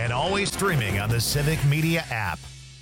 and always streaming on the Civic Media app.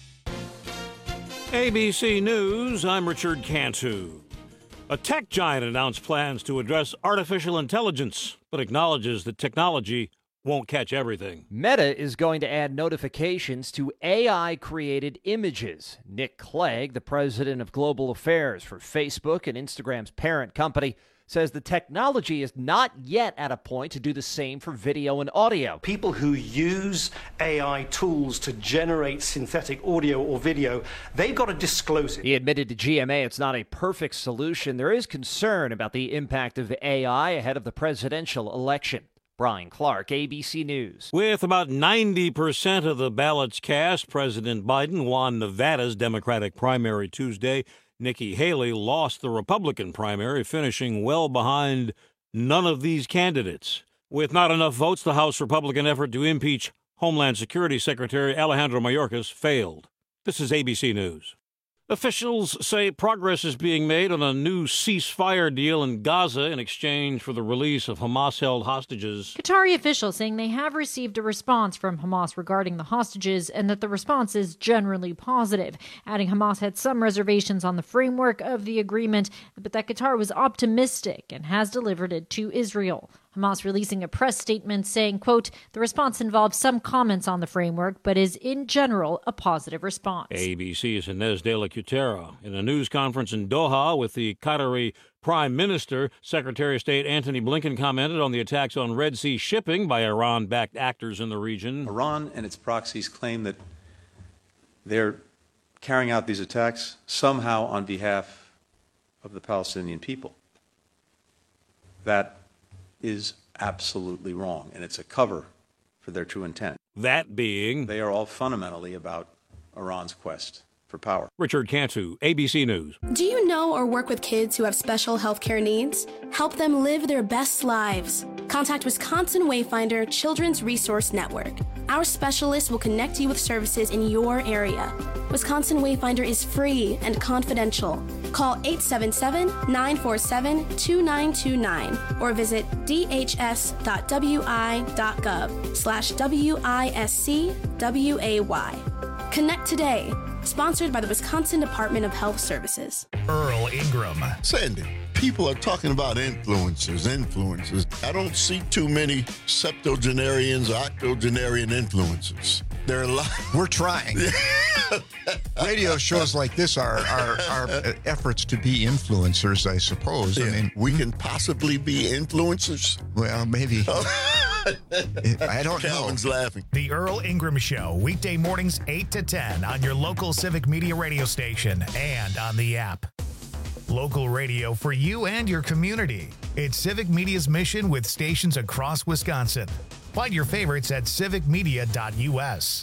ABC News, I'm Richard Cantu. A tech giant announced plans to address artificial intelligence, but acknowledges that technology won't catch everything. Meta is going to add notifications to AI-created images. Nick Clegg, the president of global affairs for Facebook and Instagram's parent company, says the technology is not yet at a point to do the same for video and audio. People who use AI tools to generate synthetic audio or video, they've got to disclose it. He admitted to GMA it's not a perfect solution. There is concern about the impact of AI ahead of the presidential election. Brian Clark, ABC News. With about 90% of the ballots cast, President Biden won Nevada's Democratic primary Tuesday. Nikki Haley lost the Republican primary, finishing well behind none of these candidates. With not enough votes, the House Republican effort to impeach Homeland Security Secretary Alejandro Mayorkas failed. This is ABC News. Officials say progress is being made on a new ceasefire deal in Gaza in exchange for the release of Hamas-held hostages. Qatari officials saying they have received a response from Hamas regarding the hostages and that the response is generally positive, adding Hamas had some reservations on the framework of the agreement, but that Qatar was optimistic and has delivered it to Israel. Hamas releasing a press statement saying, quote, the response involves some comments on the framework, but is in general a positive response. ABC's Inez de la Cutera in a news conference in Doha with the Qatari Prime Minister. Secretary of State Antony Blinken commented on the attacks on Red Sea shipping by Iran-backed actors in the region. Iran and its proxies claim that they're carrying out these attacks somehow on behalf of the Palestinian people. That is absolutely wrong, and it's a cover for their true intent. That being, they are all fundamentally about Iran's quest for power. Richard Cantu, ABC News. Do you know or work with kids who have special health care needs? Help them live their best lives. Contact Wisconsin Wayfinder Children's Resource Network. Our specialists will connect you with services in your area. Wisconsin Wayfinder is free and confidential. Call 877-947-2929 or visit dhs.wi.gov/WISCWAY. Connect today. Sponsored by the Wisconsin Department of Health Services. Earl Ingram. Sandy, people are talking about influencers. I don't see too many septuagenarians or octogenarian influencers. There are a lot. We're trying. Radio shows like this are efforts to be influencers, I suppose. Yeah. I mean, we can possibly be influencers. Well, maybe. I don't know. Calvin's laughing. The Earl Ingram Show, weekday mornings 8 to 10 on your local Civic Media radio station and on the app. Local radio for you and your community. It's Civic Media's mission with stations across Wisconsin. Find your favorites at civicmedia.us.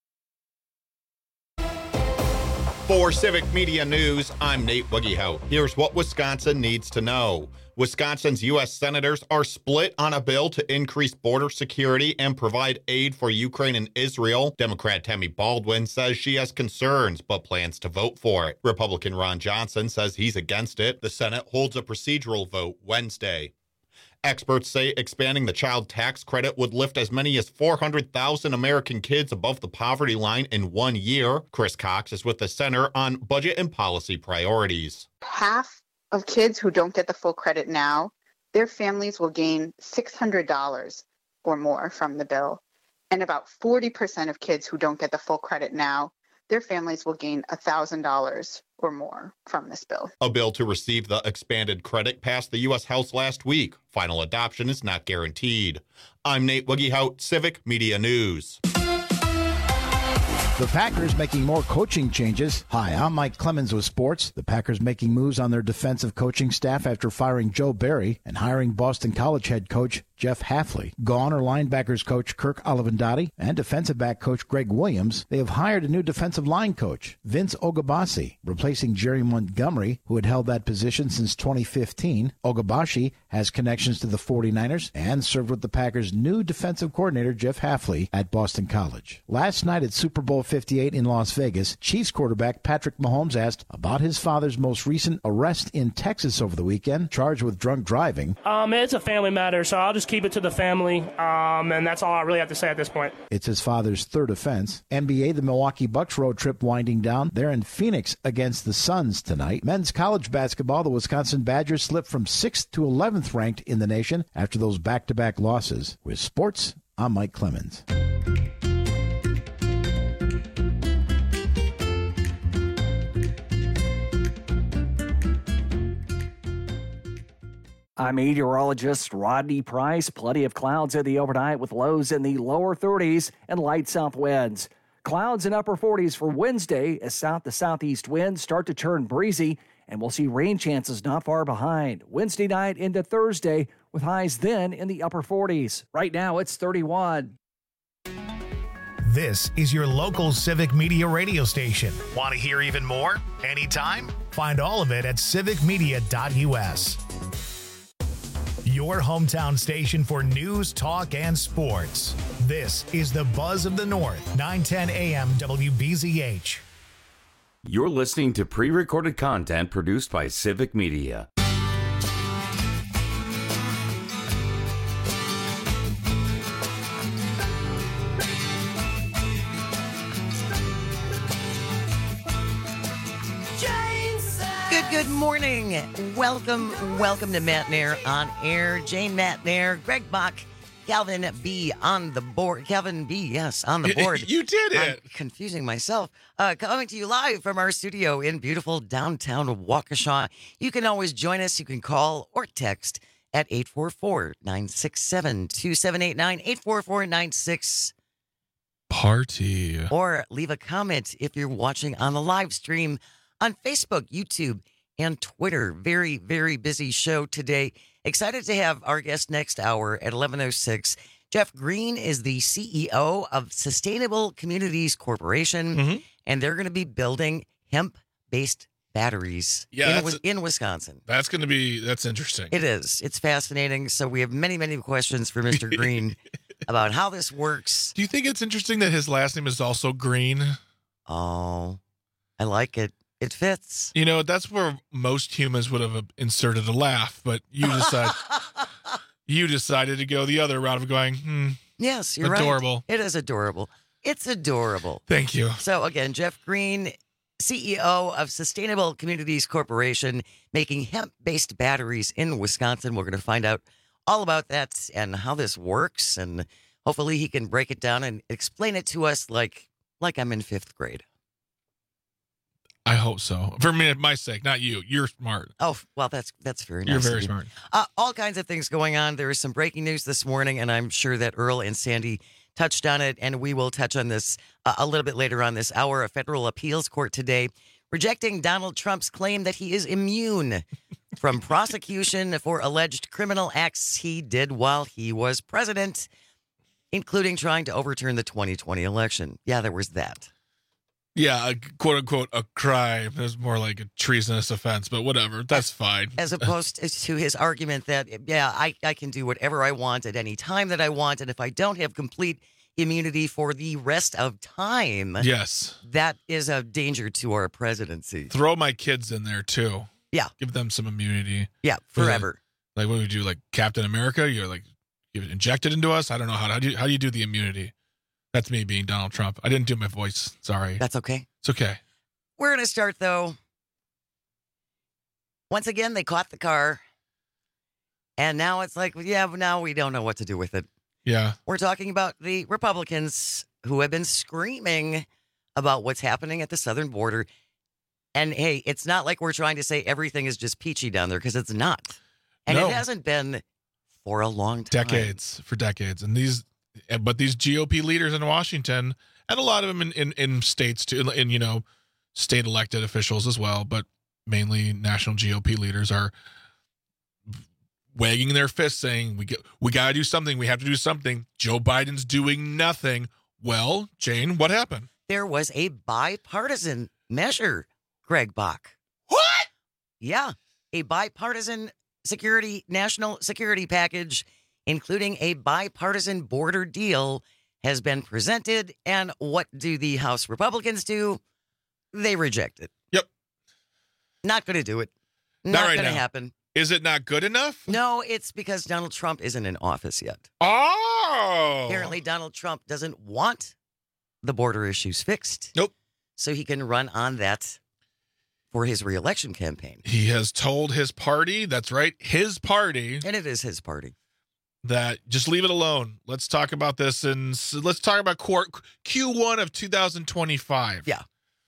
For Civic Media News, I'm Nate Wiggyhout. Here's what Wisconsin needs to know. Wisconsin's U.S. senators are split on a bill to increase border security and provide aid for Ukraine and Israel. Democrat Tammy Baldwin says she has concerns, but plans to vote for it. Republican Ron Johnson says he's against it. The Senate holds a procedural vote Wednesday. Experts say expanding the child tax credit would lift as many as 400,000 American kids above the poverty line in 1 year. Chris Cox is with the Center on Budget and Policy Priorities. Half of kids who don't get the full credit now, their families will gain $600 or more from the bill. And about 40% of kids who don't get the full credit now, their families will gain $1,000 or more from this bill. A bill to receive the expanded credit passed the U.S. House last week. Final adoption is not guaranteed. I'm Nate Wiggyhout, Civic Media News. The Packers making more coaching changes. Hi, I'm Mike Clemens with sports. The Packers making moves on their defensive coaching staff after firing Joe Barry and hiring Boston College head coach Jeff Hafley. Gone are linebackers coach Kirk Olivendotti and defensive back coach Greg Williams. They have hired a new defensive line coach, Vince Ogabasi, replacing Jerry Montgomery, who had held that position since 2015. Ogabasi has connections to the 49ers and served with the Packers' new defensive coordinator, Jeff Hafley, at Boston College. Last night at Super Bowl 58 in Las Vegas, Chiefs quarterback Patrick Mahomes asked about his father's most recent arrest in Texas over the weekend, charged with drunk driving. It's a family matter, so I'll just just keep it to the family, and that's all I really have to say at this point. It's his father's third offense. NBA, the Milwaukee Bucks road trip winding down. They're in Phoenix against the Suns tonight. Men's college basketball, the Wisconsin Badgers slipped from 6th to 11th ranked in the nation after those back-to-back losses. With sports, I'm Mike Clemens. I'm meteorologist Rodney Price. Plenty of clouds in the overnight with lows in the lower 30s and light south winds. Clouds in upper 40s for Wednesday as south to southeast winds start to turn breezy, and we'll see rain chances not far behind. Wednesday night into Thursday with highs then in the upper 40s. Right now it's 31. This is your local Civic Media radio station. Want to hear even more? Anytime? Find all of it at civicmedia.us. Your hometown station for news, talk, and sports. This is the Buzz of the North, 910 AM WBZH. You're listening to pre-recorded content produced by Civic Media. Good morning. Welcome to Matt Nair on Air. Jane Matt Nair, Greg Bach, Calvin B on the board. Calvin B, yes, on the board. You did it. I'm confusing myself. Coming to you live from our studio in beautiful downtown Waukesha. You can always join us. You can call or text at 844-967-2789, 844-96 Party. Or leave a comment if you're watching on the live stream on Facebook, YouTube, and Twitter. Very, very busy show today. Excited to have our guest next hour at 11:06. Jeff Green is the CEO of Sustainable Communities Corporation, and they're going to be building hemp-based batteries in Wisconsin. That's interesting. It is. It's fascinating. So we have many, many questions for Mr. Green about how this works. Do you think it's interesting that his last name is also Green? Oh, I like it. It fits. You know, that's where most humans would have inserted a laugh, but you decided to go the other route of going, Yes, you're adorable. Right. It is adorable. It's adorable. Thank you. So again, Jeff Green, CEO of Sustainable Communities Corporation, making hemp-based batteries in Wisconsin. We're going to find out all about that and how this works, and hopefully he can break it down and explain it to us like I'm in 5th grade. I hope so. For me, my sake, not you. You're smart. Oh, well, that's very nice. You're very smart. All kinds of things going on. There is some breaking news this morning, and I'm sure that Earl and Sandy touched on it, and we will touch on this a little bit later on this hour. A federal appeals court today rejecting Donald Trump's claim that he is immune from prosecution for alleged criminal acts he did while he was president, including trying to overturn the 2020 election. Yeah, there was that. Yeah, quote unquote, a crime. It was more like a treasonous offense, but whatever. That's fine. As opposed to his argument that, I can do whatever I want at any time that I want. And if I don't have complete immunity for the rest of time, yes, that is a danger to our presidency. Throw my kids in there, too. Yeah. Give them some immunity. Yeah, forever. Like, what would you do? Like Captain America? You're like, you inject it into us? I don't know. How do you do the immunity? That's me being Donald Trump. I didn't do my voice. Sorry. That's okay. It's okay. We're going to start, though. Once again, they caught the car. And now it's like, now we don't know what to do with it. Yeah. We're talking about the Republicans who have been screaming about what's happening at the southern border. And, hey, it's not like we're trying to say everything is just peachy down there, because it's not. And It hasn't been for a long time. For decades. And these GOP leaders in Washington, and a lot of them in states too, in state elected officials as well, but mainly national GOP leaders are wagging their fists saying, we got to do something. We have to do something. Joe Biden's doing nothing. Well, Jane, what happened? There was a bipartisan measure, Greg Bach. What? Yeah, a bipartisan national security package, including a bipartisan border deal, has been presented. And what do the House Republicans do? They reject it. Yep. Not going to do it. Not right going to now. happen. Is it not good enough? No, it's because Donald Trump isn't in office yet. Oh! Apparently, Donald Trump doesn't want the border issues fixed. Nope. So he can run on that for his reelection campaign. He has told his party, that's right, his party. And it is his party. That just leave it alone. Let's talk about this and let's talk about Q1 of 2025. Yeah.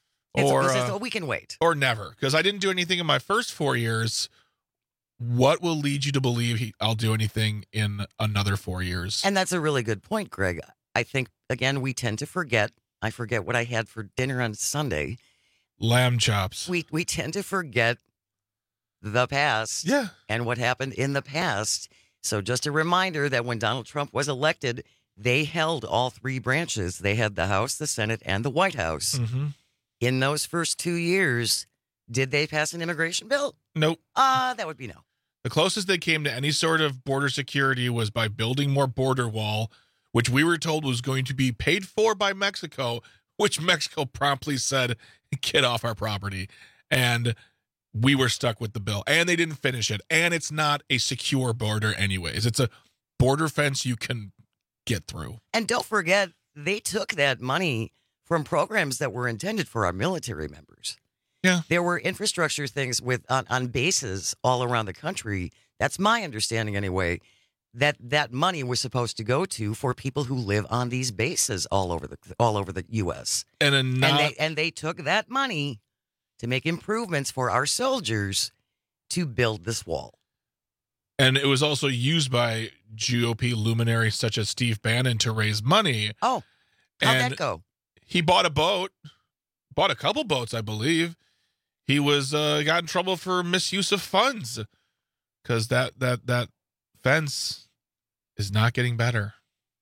We can wait. Or never, because I didn't do anything in my first 4 years. What will lead you to believe I'll do anything in another 4 years? And that's a really good point, Greg. I think, again, we tend to forget. I forget what I had for dinner on Sunday. Lamb chops. We tend to forget the past. Yeah. And what happened in the past. So just a reminder that when Donald Trump was elected, they held all three branches. They had the House, the Senate, and the White House. Mm-hmm. In those first 2 years, did they pass an immigration bill? Nope. That would be no. The closest they came to any sort of border security was by building more border wall, which we were told was going to be paid for by Mexico, which Mexico promptly said, get off our property. And we were stuck with the bill. And they didn't finish it. And it's not a secure border anyways. It's a border fence you can get through. And don't forget, they took that money from programs that were intended for our military members. Yeah. There were infrastructure things on bases all around the country. That's my understanding anyway, that money was supposed to go to for people who live on these bases all over the U.S. And they took that money to make improvements for our soldiers to build this wall. And it was also used by GOP luminaries such as Steve Bannon to raise money. Oh, how'd that go? He bought a boat, bought a couple boats, I believe. He was got in trouble for misuse of funds because that fence is not getting better.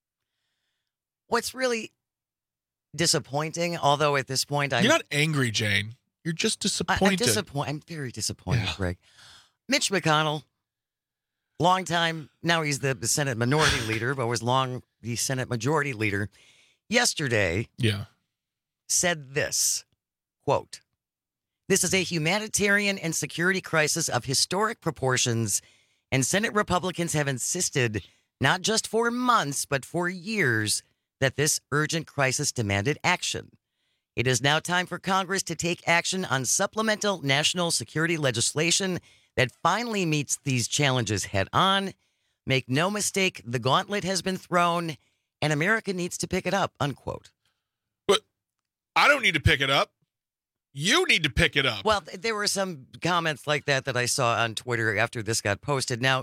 What's really disappointing, although at this point you're not angry, Jane. You're just disappointed. I'm very disappointed, Greg. Mitch McConnell, long time, now he's the Senate Minority Leader, but was long the Senate Majority Leader. Yesterday, said this, quote, "This is a humanitarian and security crisis of historic proportions, and Senate Republicans have insisted, not just for months, but for years, that this urgent crisis demanded action. It is now time for Congress to take action on supplemental national security legislation that finally meets these challenges head on. Make no mistake, the gauntlet has been thrown, and America needs to pick it up," unquote. But I don't need to pick it up. You need to pick it up. Well, there were some comments like that I saw on Twitter after this got posted. Now,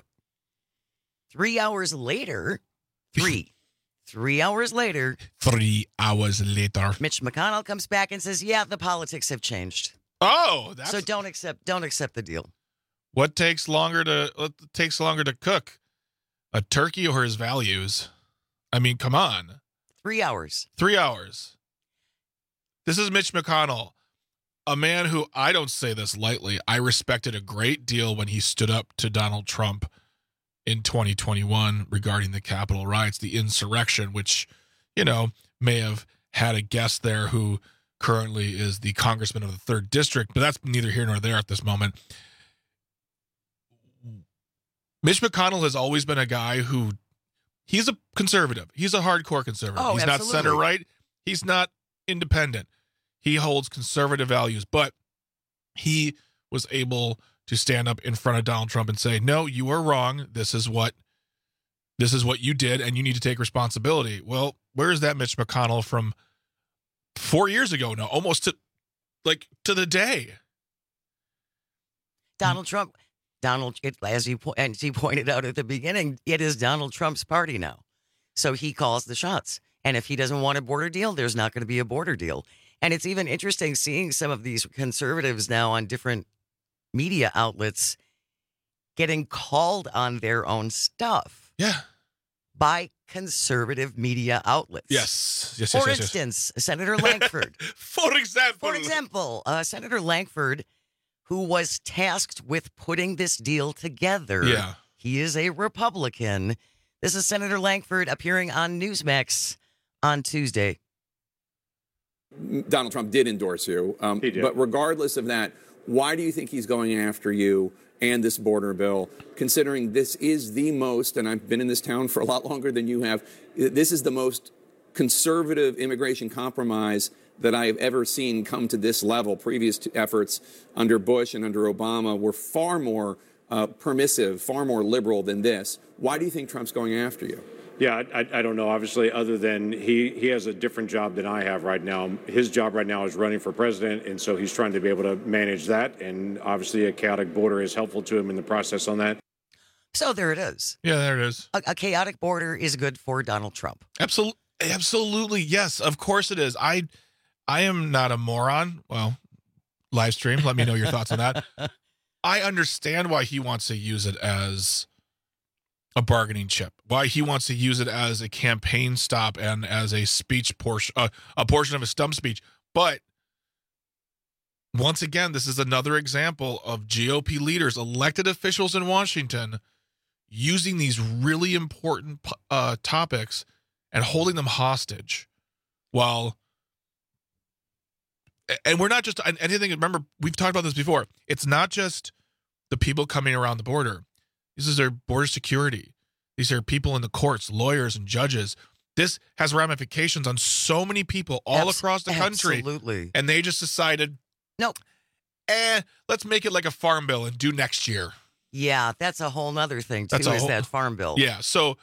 3 hours later, Mitch McConnell comes back and says, "Yeah, the politics have changed." Oh, so don't accept the deal. What takes longer to cook? A turkey or his values? I mean, come on. 3 hours. 3 hours. This is Mitch McConnell, a man who, I don't say this lightly, I respected a great deal when he stood up to Donald Trump in 2021 regarding the Capitol riots, the insurrection, which, may have had a guest there who currently is the congressman of the 3rd District, but that's neither here nor there at this moment. Mitch McConnell has always been a guy who, he's a conservative. He's a hardcore conservative. Oh, he's absolutely. Not center-right. He's not independent. He holds conservative values, but he was able to stand up in front of Donald Trump and say, "No, you are wrong. This is what you did, and you need to take responsibility." Well, where is that Mitch McConnell from 4 years ago now, almost to the day? Donald Trump, as he pointed out at the beginning, it is Donald Trump's party now. So he calls the shots. And if he doesn't want a border deal, there's not going to be a border deal. And it's even interesting seeing some of these conservatives now on different media outlets getting called on their own stuff. Yeah. By conservative media outlets. Yes. For instance, Senator Lankford. For example, Senator Lankford, who was tasked with putting this deal together. Yeah. He is a Republican. This is Senator Lankford appearing on Newsmax on Tuesday. Donald Trump did endorse you. He did. But regardless of that, why do you think he's going after you and this border bill, considering this is the most, and I've been in this town for a lot longer than you have, this is the most conservative immigration compromise that I have ever seen come to this level. Previous efforts under Bush and under Obama were far more permissive, far more liberal than this. Why do you think Trump's going after you? Yeah, I don't know, obviously, other than he has a different job than I have right now. His job right now is running for president, and so he's trying to be able to manage that. And obviously a chaotic border is helpful to him in the process on that. So there it is. Yeah, there it is. A chaotic border is good for Donald Trump. Absolutely, yes. Of course it is. I am not a moron. Well, live stream, let me know your thoughts on that. I understand why he wants to use it as a bargaining chip, why he wants to use it as a campaign stop and as a speech portion, a portion of a stump speech. But once again, this is another example of GOP leaders, elected officials in Washington, using these really important topics and holding them hostage while, and we're not just anything. Remember, we've talked about this before. It's not just the people coming around the border. This is their border security. These are people in the courts, lawyers and judges. This has ramifications on so many people all across the country. Absolutely. And they just decided, nope. Let's make it like a farm bill and do next year. Yeah, that's a whole nother thing, too, that farm bill. Yeah, so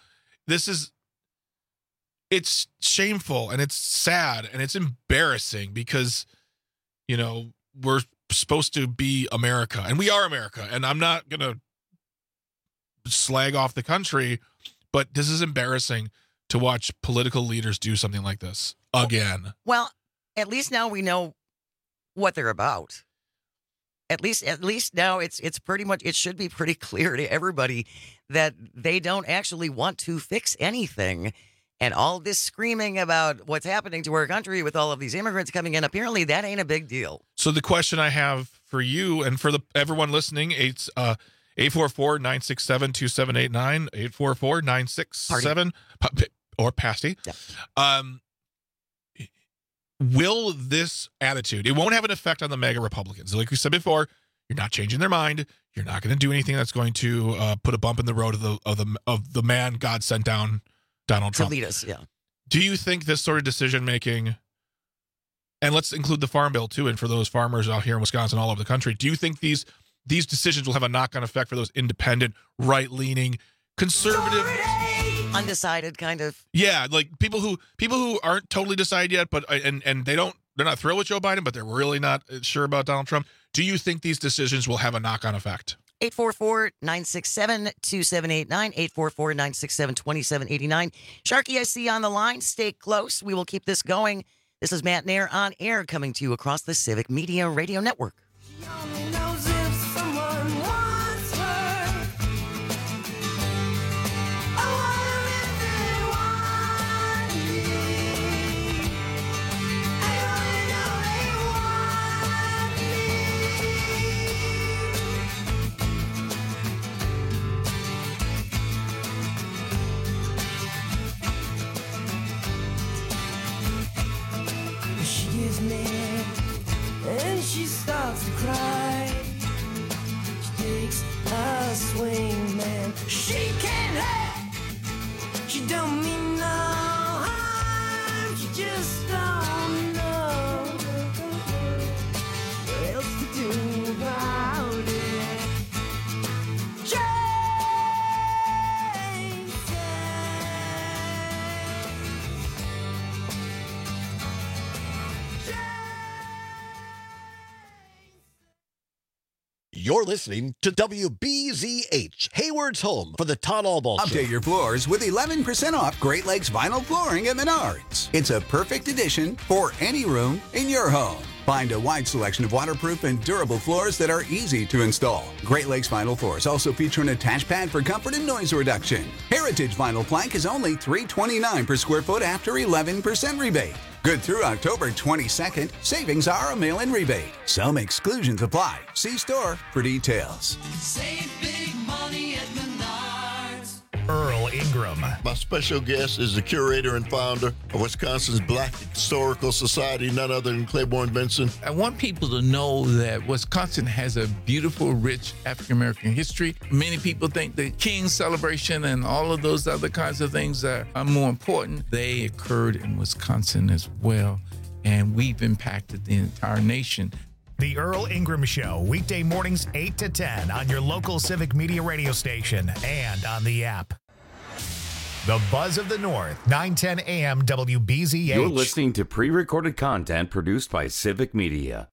it's shameful and it's sad and it's embarrassing because, you know, we're supposed to be America and we are America. And I'm not going to slag off the country, but this is embarrassing to watch political leaders do something like this again. Well, at least now we know what they're about. At least now it's pretty much, it should be pretty clear to everybody that they don't actually want to fix anything. And all this screaming about what's happening to our country with all of these immigrants coming in, apparently that ain't a big deal. So the question I have for you and for everyone listening, it's 844-967-2789, 844-967 or pasty. Yeah. Will this attitude, it won't have an effect on the MAGA Republicans. Like we said before, you're not changing their mind. You're not going to do anything that's going to put a bump in the road of the man God sent down, Donald Trump. To lead us, yeah. Do you think this sort of decision making, and let's include the farm bill too, and for those farmers out here in Wisconsin, all over the country, do you think these decisions will have a knock-on effect for those independent, right-leaning, conservative, undecided kind of? Yeah, like people who aren't totally decided yet, but and they're not thrilled with Joe Biden, but they're really not sure about Donald Trump. Do you think these decisions will have a knock-on effect? 844-967-2789, 844-967-2789. Sharky, I see you on the line. Stay close. We will keep this going. This is Matt Nair on air, coming to you across the Civic Media Radio Network. And she starts to cry. She takes a swing, man. She can't help. She don't mean no harm. She just don't know what else to do about it. You're listening to WBZH, Hayward's home for the Todd Albaugh Show. Update your floors with 11% off Great Lakes Vinyl Flooring at Menards. It's a perfect addition for any room in your home. Find a wide selection of waterproof and durable floors that are easy to install. Great Lakes Vinyl Floors also feature an attached pad for comfort and noise reduction. Heritage Vinyl Plank is only $329 per square foot after 11% rebate. Good through October 22nd. Savings are a mail-in rebate. Some exclusions apply. See store for details. Save big money at Menards. Earl Ingram. My special guest is the curator and founder of Wisconsin's Black Historical Society, none other than Claiborne Benson. I want people to know that Wisconsin has a beautiful, rich African-American history. Many people think the King's celebration and all of those other kinds of things are more important. They occurred in Wisconsin as well, and we've impacted the entire nation. The Earl Ingram Show, weekday mornings 8 to 10 on your local Civic Media radio station and on the app. The Buzz of the North, 910 AM WBZH. You're listening to pre-recorded content produced by Civic Media.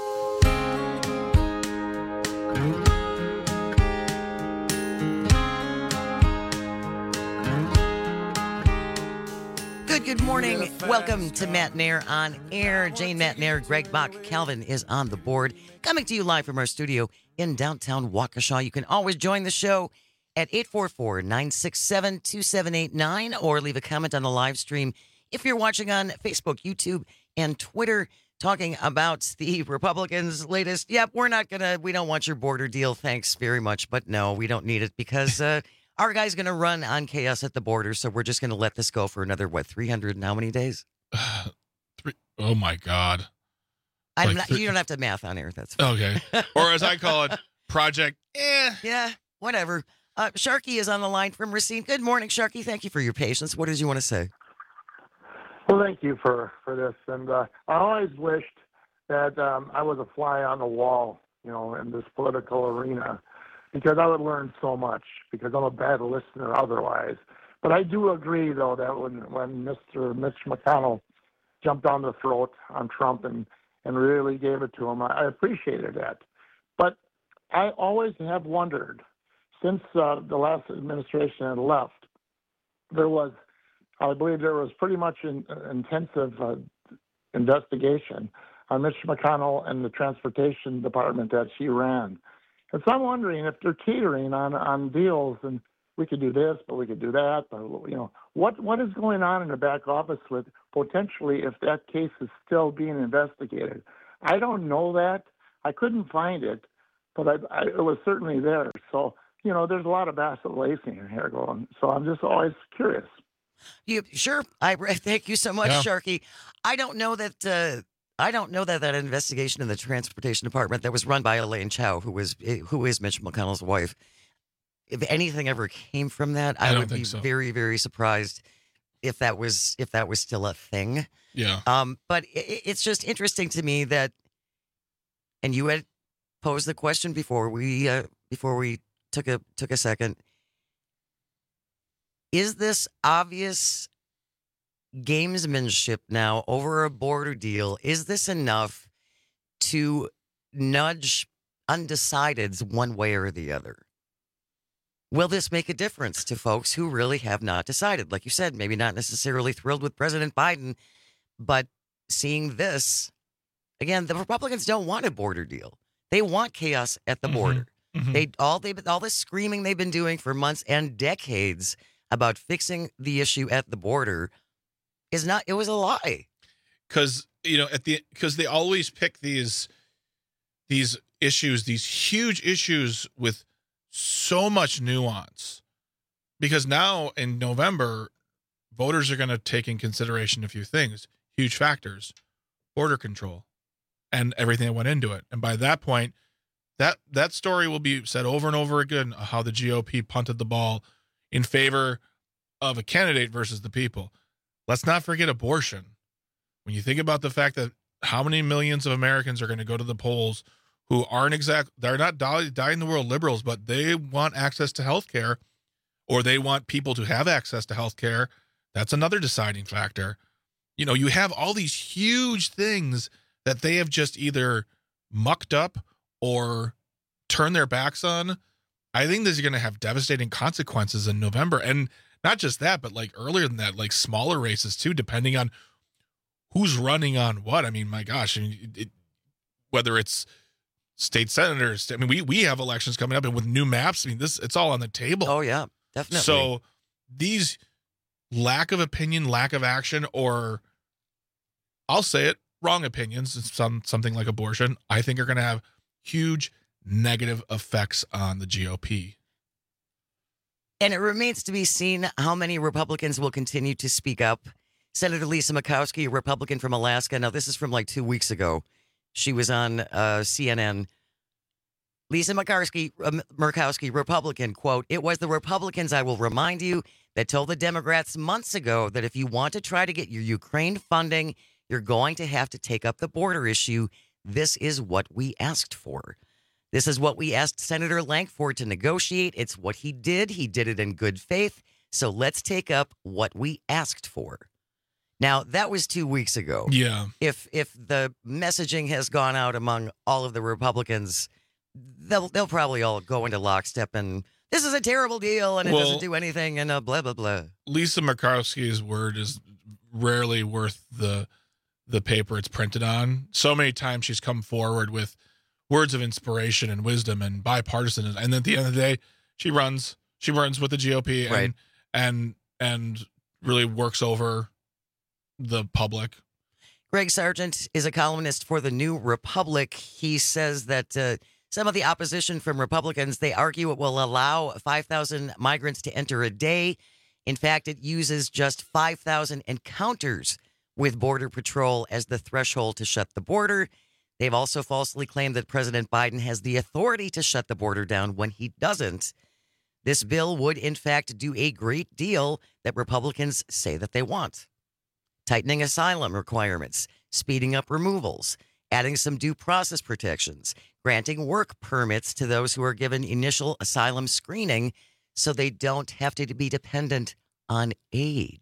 Good morning. Welcome to Matt Nair on Air. Jane Matt Nair, Greg Bach, Calvin is on the board. Coming to you live from our studio in downtown Waukesha. You can always join the show at 844-967-2789 or leave a comment on the live stream if you're watching on Facebook, YouTube, and Twitter, talking about the Republicans' latest. Yep, we don't want your border deal. Thanks very much. But no, we don't need it because our guy's going to run on chaos at the border, so we're just going to let this go for another, 300 and how many days? Oh, my God. You don't have to math on here. That's fine. Okay. Or as I call it, Project, Yeah, whatever. Sharky is on the line from Racine. Good morning, Sharky. Thank you for your patience. What did you want to say? Well, thank you for this. And I always wished that I was a fly on the wall, in this political arena, because I would learn so much, because I'm a bad listener otherwise. But I do agree, though, that when Mr. Mitch McConnell jumped on the throat on Trump and really gave it to him, I appreciated that. But I always have wondered, since the last administration had left, I believe there was pretty much an intensive investigation on Mitch McConnell and the transportation department that she ran. And so I'm wondering if they're teetering on deals, and we could do this, but we could do that. But, what is going on in the back office with potentially if that case is still being investigated? I don't know that. I couldn't find it, but it was certainly there. So, there's a lot of vacillation here going. So I'm just always curious. Sure. Thank you so much, Sharky. I don't know that that investigation in the transportation department that was run by Elaine Chao, who is Mitch McConnell's wife, if anything ever came from that, I would be very, very surprised if that was still a thing. Yeah. But it's just interesting to me that, and you had posed the question before we took a second. Is this obvious gamesmanship now over a border deal? Is this enough to nudge undecideds one way or the other? Will this make a difference to folks who really have not decided? Like you said, maybe not necessarily thrilled with President Biden, but seeing this, again, the Republicans don't want a border deal. They want chaos at the border. Mm-hmm. All this screaming they've been doing for months and decades about fixing the issue at the border it was a lie. Because they always pick these issues, these huge issues with so much nuance. Because now in November, voters are going to take in consideration a few things, huge factors, border control, and everything that went into it. And by that point, that story will be said over and over again, how the GOP punted the ball in favor of a candidate versus the people. Let's not forget abortion. When you think about the fact that how many millions of Americans are going to go to the polls who they're not dying the world liberals, but they want access to health care, or they want people to have access to health care. That's another deciding factor. You have all these huge things that they have just either mucked up or turned their backs on. I think this is going to have devastating consequences in November. And not just that, but earlier than that, smaller races too, depending on who's running on what. I mean, my gosh, whether it's state senators, we have elections coming up, and with new maps, it's all on the table. Oh yeah, definitely. So these lack of opinion, lack of action, or I'll say it, wrong opinions, something like abortion, I think are going to have huge negative effects on the GOP. And it remains to be seen how many Republicans will continue to speak up. Senator Lisa Murkowski, a Republican from Alaska. Now, this is from like 2 weeks ago. She was on CNN. Lisa Murkowski, Republican, quote, "It was the Republicans, I will remind you, that told the Democrats months ago that if you want to try to get your Ukraine funding, you're going to have to take up the border issue. This is what we asked for. This is what we asked Senator Lankford to negotiate. It's what he did. He did it in good faith. So let's take up what we asked for." Now, that was 2 weeks ago. Yeah. If the messaging has gone out among all of the Republicans, they'll probably all go into lockstep and this is a terrible deal and it doesn't do anything and blah, blah, blah. Lisa Murkowski's word is rarely worth the paper it's printed on. So many times she's come forward with words of inspiration and wisdom and bipartisan, and then at the end of the day, she runs with the GOP Right. and really works over the public. Greg Sargent is a columnist for the New Republic. He says that some of the opposition from Republicans, they argue it will allow 5,000 migrants to enter a day. In fact, it uses just 5,000 encounters with Border Patrol as the threshold to shut the border. They've also falsely claimed that President Biden has the authority to shut the border down when he doesn't. This bill would, in fact, do a great deal that Republicans say that they want. Tightening asylum requirements, speeding up removals, adding some due process protections, granting work permits to those who are given initial asylum screening so they don't have to be dependent on aid.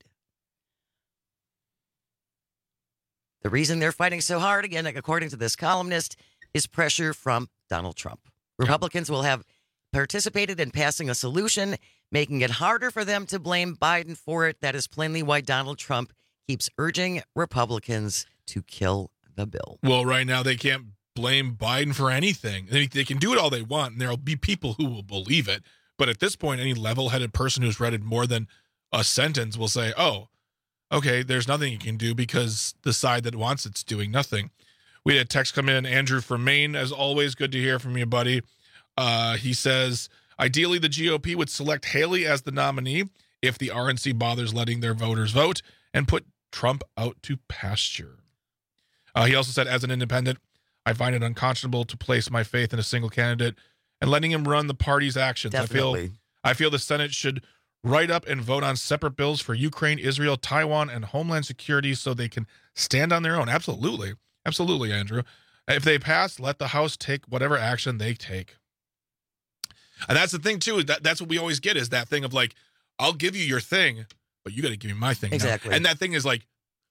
The reason they're fighting so hard, again, according to this columnist, is pressure from Donald Trump. Republicans will have participated in passing a solution, making it harder for them to blame Biden for it. That is plainly why Donald Trump keeps urging Republicans to kill the bill. Well, right now they can't blame Biden for anything. They can do it all they want, and there'll be people who will believe it. But at this point, any level-headed person who's read it more than a sentence will say, oh, okay, there's nothing you can do because the side that wants it's doing nothing. We had a text come in. Andrew from Maine, as always, good to hear from you, buddy. He says, ideally, the GOP would select Haley as the nominee if the RNC bothers letting their voters vote and put Trump out to pasture. He also said, as an independent, I find it unconscionable to place my faith in a single candidate and letting him run the party's actions. Definitely. I feel the Senate should write up and vote on separate bills for Ukraine, Israel, Taiwan, and Homeland Security so they can stand on their own. Absolutely. Absolutely, Andrew. If they pass, let the House take whatever action they take. And that's the thing, too. That's what we always get is that thing of like, I'll give you your thing, but you got to give me my thing. Exactly. Now. And that thing is like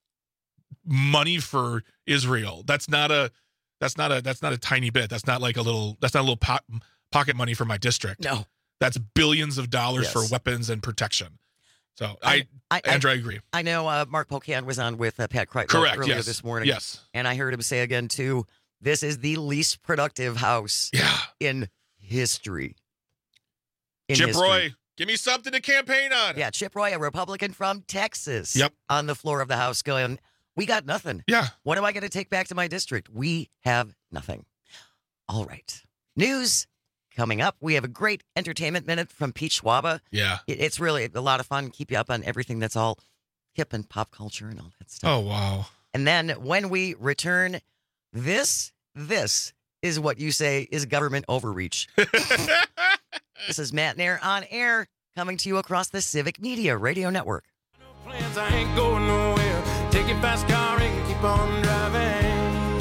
money for Israel. That's not a tiny bit. That's not a little pocket money for my district. No. That's billions of dollars Yes. for weapons and protection. So Andrew, I agree. I know Mark Pocan was on with Pat Kreitlow Correct, earlier yes. this morning. Yes. And I heard him say again, too, this is the least productive House in history. Chip Roy, give me something to campaign on. Yeah, Chip Roy, a Republican from Texas, Yep. on the floor of the House going, we got nothing. Yeah. What am I going to take back to my district? We have nothing. All right. News coming up. We have a great entertainment minute from Pete Schwaba. Yeah. It's really a lot of fun. Keep you up on everything that's all hip and pop culture and all that stuff. Oh, wow. And then when we return, this is what you say is government overreach. This is Matt Nair on air, coming to you across the Civic Media Radio Network. Plans, I ain't going nowhere. Take your fast car and keep on driving.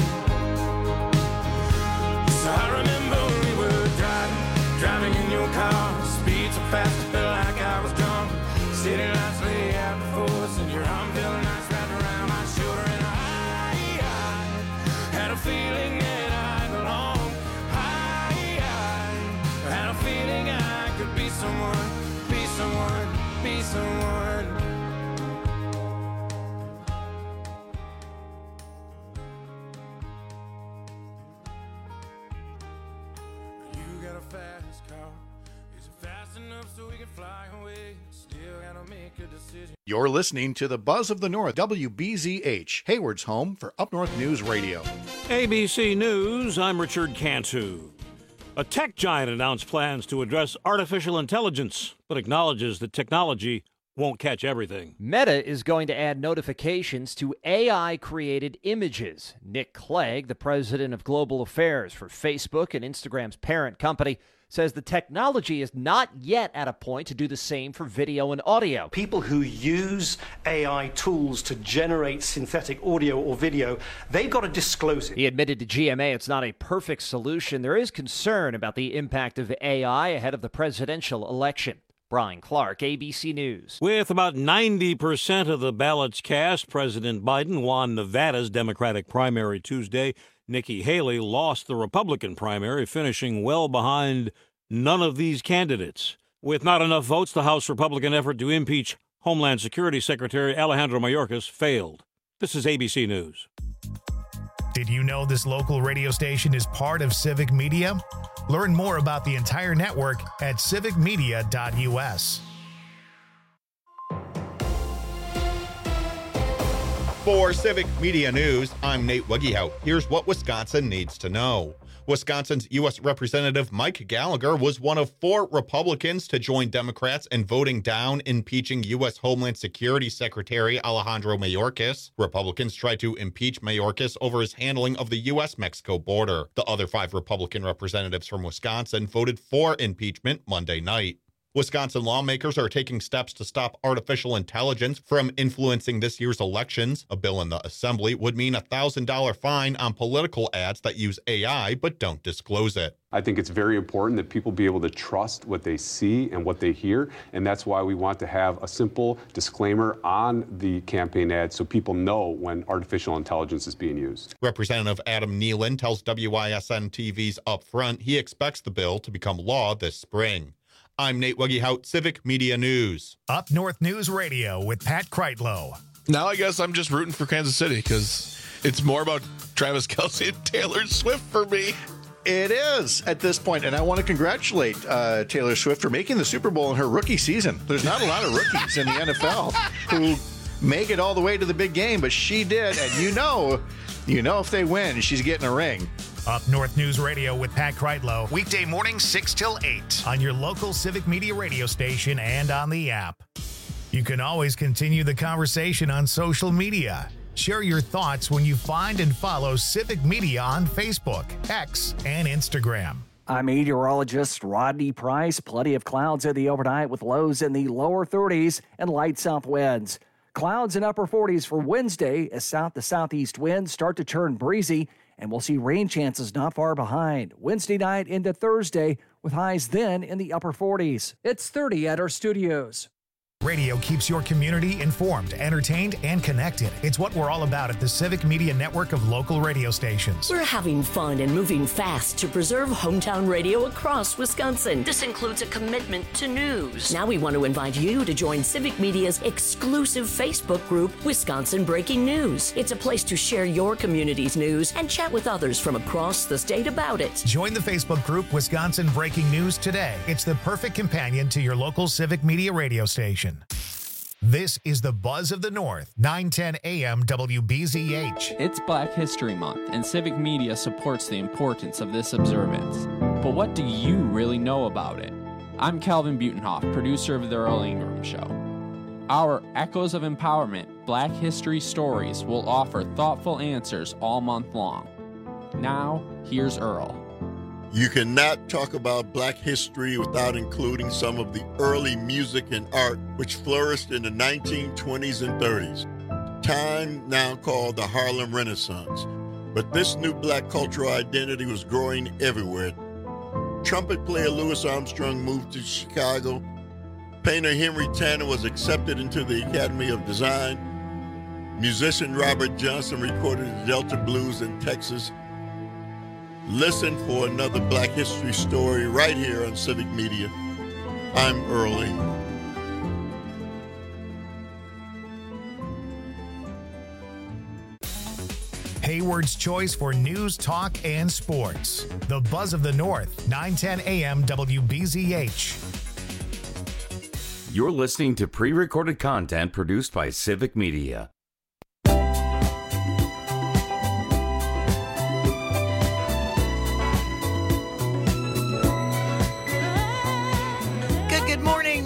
So I remember we were driving in your car. Speed so fast, I felt like I was drunk. City lights lay out before us, and your arm felt nice wrapped around my shoulder. And I had a feeling that I belonged. I had a feeling I could be someone, be someone, be someone. You got a fast car. Is it fast enough so we can fly away? Still gotta make a decision. You're listening to the Buzz of the North, WBZH, Hayward's home for Up North News Radio. ABC News, I'm Richard Cantu. A tech giant announced plans to address artificial intelligence, but acknowledges that technology won't catch everything. Meta is going to add notifications to AI-created images. Nick Clegg, the president of global affairs for Facebook and Instagram's parent company, says the technology is not yet at a point to do the same for video and audio. People who use AI tools to generate synthetic audio or video, they've got to disclose it. He admitted to GMA it's not a perfect solution. There is concern about the impact of AI ahead of the presidential election. Brian Clark, ABC News. With about 90% of the ballots cast, President Biden won Nevada's Democratic primary Tuesday. Nikki Haley lost the Republican primary, finishing well behind none of these candidates. With not enough votes, the House Republican effort to impeach Homeland Security Secretary Alejandro Mayorkas failed. This is ABC News. Did you know this local radio station is part of Civic Media? Learn more about the entire network at civicmedia.us. For Civic Media News, I'm Nate Wiggyhout. Here's what Wisconsin needs to know. Wisconsin's U.S. Representative Mike Gallagher was one of 4 Republicans to join Democrats in voting down impeaching U.S. Homeland Security Secretary Alejandro Mayorkas. Republicans tried to impeach Mayorkas over his handling of the U.S.-Mexico border. The other 5 Republican representatives from Wisconsin voted for impeachment Monday night. Wisconsin lawmakers are taking steps to stop artificial intelligence from influencing this year's elections. A bill in the Assembly would mean a $1,000 fine on political ads that use AI but don't disclose it. I think it's very important that people be able to trust what they see and what they hear, and that's why we want to have a simple disclaimer on the campaign ad so people know when artificial intelligence is being used. Representative Adam Nealon tells WISN TV's Upfront he expects the bill to become law this spring. I'm Nate Wiggyhout, Civic Media News. Up North News Radio with Pat Kreitlow. Now I guess I'm just rooting for Kansas City because it's more about Travis Kelce and Taylor Swift for me. It is at this point, and I want to congratulate Taylor Swift for making the Super Bowl in her rookie season. There's not a lot of rookies in the NFL who make it all the way to the big game, but she did, and you know if they win, she's getting a ring. Up North News Radio with Pat Kreitlow. Weekday mornings 6 till 8 on your local Civic Media radio station and on the app. You can always continue the conversation on social media. Share your thoughts when you find and follow Civic Media on Facebook, X, and Instagram. I'm meteorologist Rodney Price. Plenty of clouds in the overnight with lows in the lower 30s and light south winds. Clouds in upper 40s for Wednesday as south to southeast winds start to turn breezy, and we'll see rain chances not far behind. Wednesday night into Thursday with highs then in the upper 40s. It's 30 at our studios. Radio keeps your community informed, entertained, and connected. It's what we're all about at the Civic Media network of local radio stations. We're having fun and moving fast to preserve hometown radio across Wisconsin. This includes a commitment to news. Now we want to invite you to join Civic Media's exclusive Facebook group, Wisconsin Breaking News. It's a place to share your community's news and chat with others from across the state about it. Join the Facebook group Wisconsin Breaking News today. It's the perfect companion to your local Civic Media radio station. This is the Buzz of the North, 910 AM WBZH. It's Black History Month, and Civic Media supports the importance of this observance. But what do you really know about it? I'm Calvin Butenhoff, producer of The Earl Ingram Show. Our Echoes of Empowerment Black History Stories will offer thoughtful answers all month long. Now, here's Earl. You cannot talk about Black history without including some of the early music and art which flourished in the 1920s and 30s, time now called the Harlem Renaissance. But this new Black cultural identity was growing everywhere. Trumpet player Louis Armstrong moved to Chicago. Painter Henry Tanner was accepted into the Academy of Design. Musician Robert Johnson recorded the Delta Blues in Texas. Listen for another Black history story right here on Civic Media. I'm Earl Ingram. Hayward's choice for news, talk, and sports. The Buzz of the North, 910 AM WBZH. You're listening to pre-recorded content produced by Civic Media.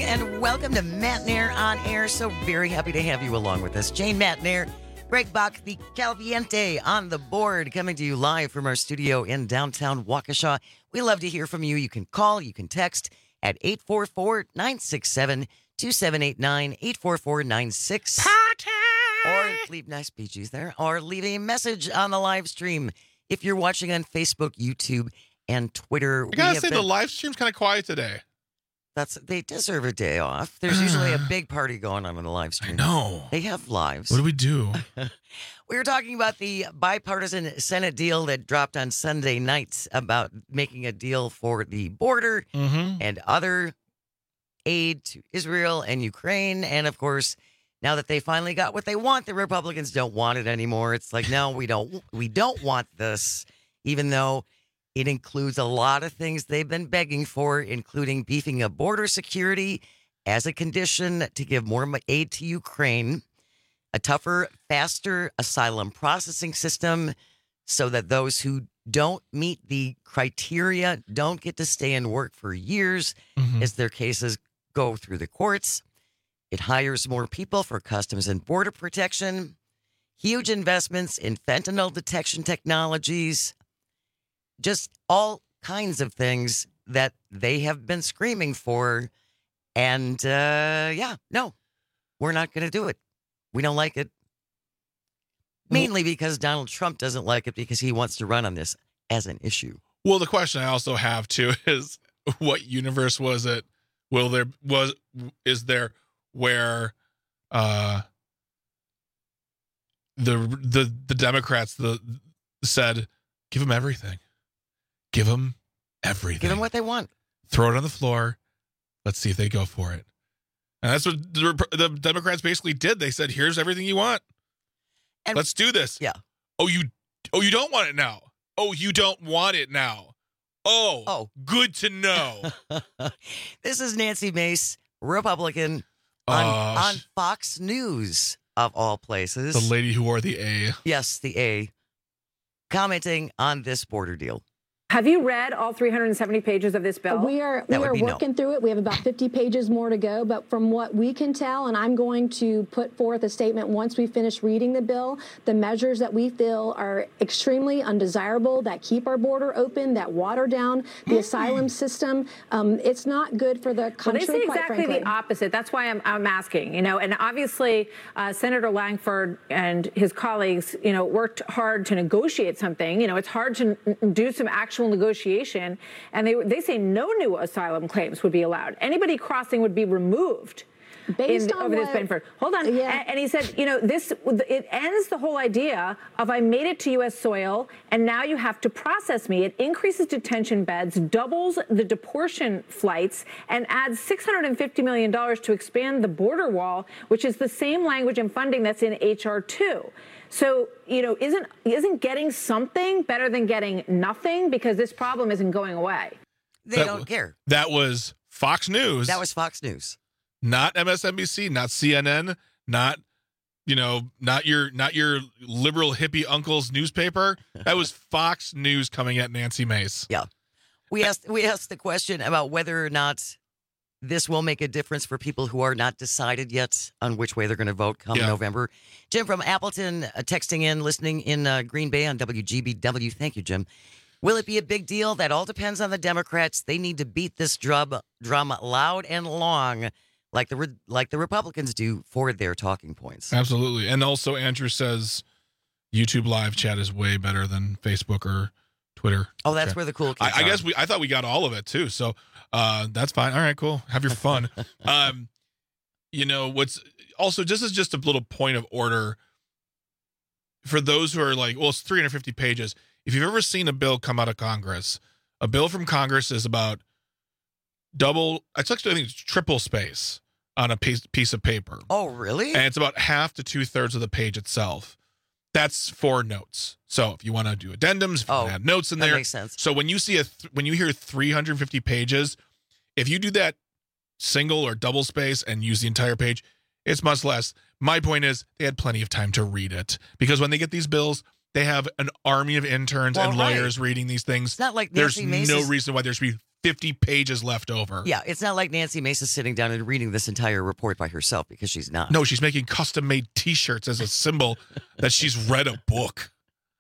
and welcome to Matt Nair on Air. So very happy to have you along with us. Jane Matt Nair, Greg Bach, the Caliente on the board, coming to you live from our studio in downtown Waukesha. We love to hear from you. You can call, you can text at 844-967-2789, 844-96. Or leave nice PGs there, or leave a message on the live stream if you're watching on Facebook, YouTube, and Twitter. I gotta say, the live stream's kind of quiet today. They deserve a day off. There's usually a big party going on the live stream. I know. They have lives. What do we do? We were talking about the bipartisan Senate deal that dropped on Sunday night about making a deal for the border and other aid to Israel and Ukraine. And of course, now that they finally got what they want, the Republicans don't want it anymore. It's like, no, we don't want this, even though it includes a lot of things they've been begging for, including beefing up border security as a condition to give more aid to Ukraine, a tougher, faster asylum processing system so that those who don't meet the criteria don't get to stay and work for years as their cases go through the courts. It hires more people for Customs and Border Protection, huge investments in fentanyl detection technologies, just all kinds of things that they have been screaming for. And no, we're not going to do it. We don't like it. Mainly because Donald Trump doesn't like it because he wants to run on this as an issue. Well, the question I also have too is, what universe was it? Is there where the Democrats said, give them everything. Give them everything. Give them what they want. Throw it on the floor. Let's see if they go for it. And that's what the Democrats basically did. They said, here's everything you want. And let's do this. Yeah. Oh, you don't want it now. Oh, you don't want it now. Oh, good to know. This is Nancy Mace, Republican, on Fox News, of all places. The lady who wore the A. Yes, the A. Commenting on this border deal. Have you read all 370 pages of this bill? We are working through it. We have about 50 pages more to go. But from what we can tell, and I'm going to put forth a statement once we finish reading the bill, the measures that we feel are extremely undesirable, that keep our border open, that water down the asylum system, it's not good for the country. Well, they say exactly the opposite. That's why I'm asking. And obviously Senator Langford and his colleagues, worked hard to negotiate something. It's hard to do some actual negotiation, and they say no new asylum claims would be allowed. Anybody crossing would be removed. Based on over this Benford. Hold on. Yeah. And he said, it ends the whole idea of I made it to U.S. soil, and now you have to process me. It increases detention beds, doubles the deportation flights, and adds $650 million to expand the border wall, which is the same language and funding that's in H.R. 2. So, isn't getting something better than getting nothing? Because this problem isn't going away. They don't care. That was Fox News. That was Fox News. Not MSNBC, not CNN, not your liberal hippie uncle's newspaper. That was Fox News coming at Nancy Mace. Yeah. We asked the question about whether or not this will make a difference for people who are not decided yet on which way they're going to vote come November. Jim from Appleton texting in, listening in Green Bay on WGBW. Thank you, Jim. Will it be a big deal? That all depends on the Democrats. They need to beat this drum loud and long, like the Republicans do, for their talking points. Absolutely. And also Andrew says YouTube live chat is way better than Facebook or Twitter. Oh, that's where the cool kids I guess I thought we got all of it too. So that's fine. All right, cool. Have your fun. What's also just a little point of order for those who are like, well, it's 350 pages. If you've ever seen a bill come out of Congress, a bill from Congress is about I think it's triple space on a piece of paper. Oh, really? And it's about half to 2/3 of the page itself. That's for notes. So if you want to do addendums, if you want to add notes in there, that makes sense. So when you see when you hear 350 pages, if you do that single or double space and use the entire page, it's much less. My point is they had plenty of time to read it, because when they get these bills, they have an army of interns and lawyers reading these things. It's not like there's Nancy Mace's, no reason why there should be 50 pages left over. Yeah, it's not like Nancy Mace is sitting down and reading this entire report by herself, because she's not. No, she's making custom-made T-shirts as a symbol that she's read a book.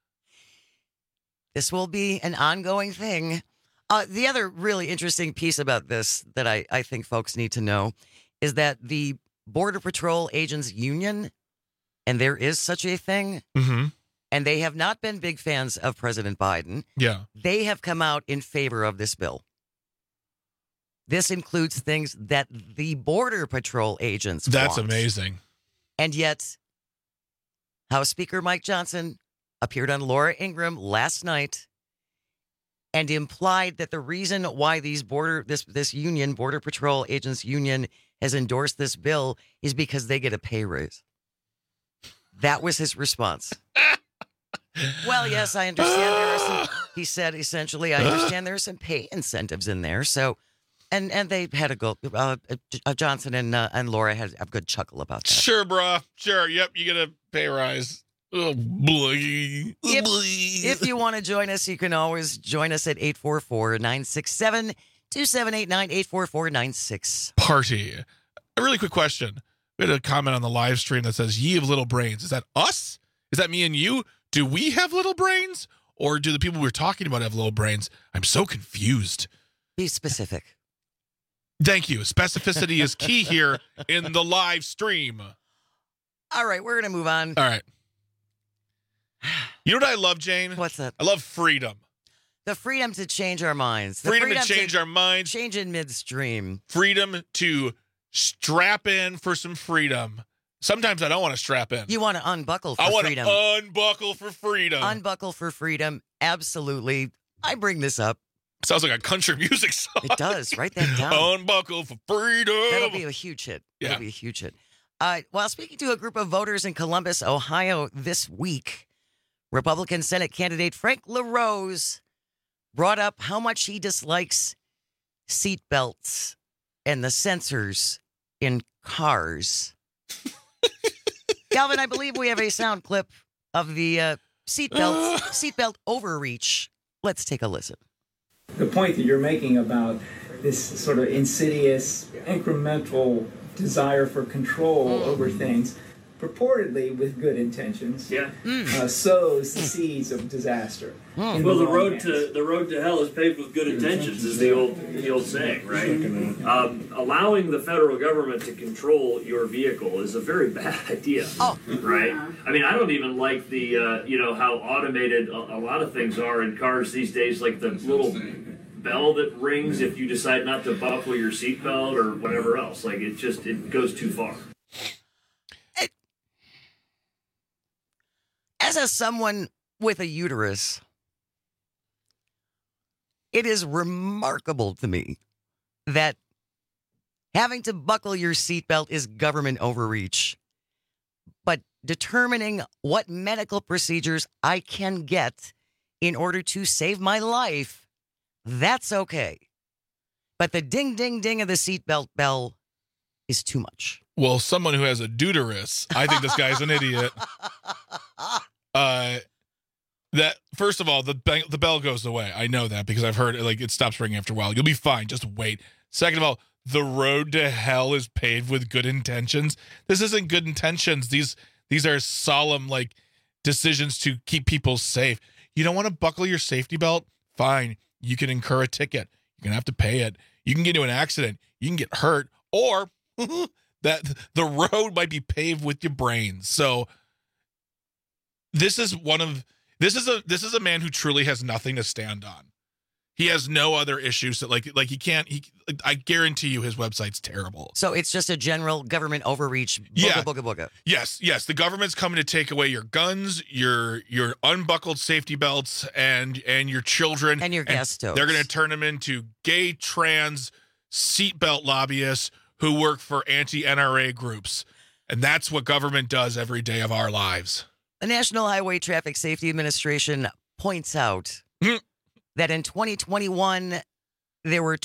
This will be an ongoing thing. The other really interesting piece about this that I think folks need to know is that the Border Patrol Agents Union, and there is such a thing, and they have not been big fans of President Biden. Yeah. They have come out in favor of this bill. This includes things that the Border Patrol agents That's want. amazing. And yet, House Speaker Mike Johnson appeared on Laura Ingraham last night and implied that the reason why this union, Border Patrol Agents Union, has endorsed this bill is because they get a pay raise. That was his response. Well, yes, I understand there are some, he said, essentially, I understand there are some pay incentives in there. So, and they had a go, Johnson and Laura had a good chuckle about that. Sure, bruh. Sure. Yep. You get a pay rise. Oh, boy. If you want to join us, you can always join us at 844-967-2789, 844-96. Party. A really quick question. We had a comment on the live stream that says, ye have little brains. Is that us? Is that me and you? Do we have little brains? Or do the people we're talking about have little brains? I'm so confused. Be specific. Thank you. Specificity is key here in the live stream. All right, we're going to move on. All right. You know what I love, Jane? What's that? I love freedom. The freedom to change our minds. Freedom to change our minds. Change in midstream. Freedom to strap in for some freedom. Sometimes I don't want to strap in. You want to unbuckle for freedom. I want to unbuckle for freedom. Unbuckle for freedom. Absolutely. I bring this up. Sounds like a country music song. It does. Write that down. Unbuckle for freedom. That'll be a huge hit. Yeah. That'll be a huge hit. While speaking to a group of voters in Columbus, Ohio this week, Republican Senate candidate Frank LaRose brought up how much he dislikes seatbelts and the sensors in cars. Calvin, I believe we have a sound clip of the seatbelt overreach. Let's take a listen. The point that you're making about this sort of insidious, incremental desire for control over things, purportedly with good intentions, sows the seeds of disaster. Well, the road to hell is paved with good intentions, is the old saying, right? Allowing the federal government to control your vehicle is a very bad idea, right? I mean, I don't even like the how automated a lot of things are in cars these days, like the little bell that rings if you decide not to buckle your seatbelt or whatever else. Like it goes too far. As someone with a uterus, it is remarkable to me that having to buckle your seatbelt is government overreach. But determining what medical procedures I can get in order to save my life, that's okay. But the ding, ding, ding of the seatbelt bell is too much. Well, someone who has a deuterus, I think this guy's an idiot. That first of all, the bell goes away. I know that because I've heard it, like it stops ringing after a while. You'll be fine. Just wait. Second of all, the road to hell is paved with good intentions. This isn't good intentions. These are solemn like decisions to keep people safe. You don't want to buckle your safety belt? Fine. You can incur a ticket. You're gonna have to pay it. You can get into an accident. You can get hurt, or that the road might be paved with your brains. So this is a man who truly has nothing to stand on. He has no other issues that I guarantee you his website's terrible. So it's just a general government overreach. Booga. Yes. The government's coming to take away your guns, your unbuckled safety belts, and your children. And your gas stoves. They're going to turn them into gay, trans, seatbelt lobbyists who work for anti-NRA groups. And that's what government does every day of our lives. The National Highway Traffic Safety Administration points out that in 2021, there were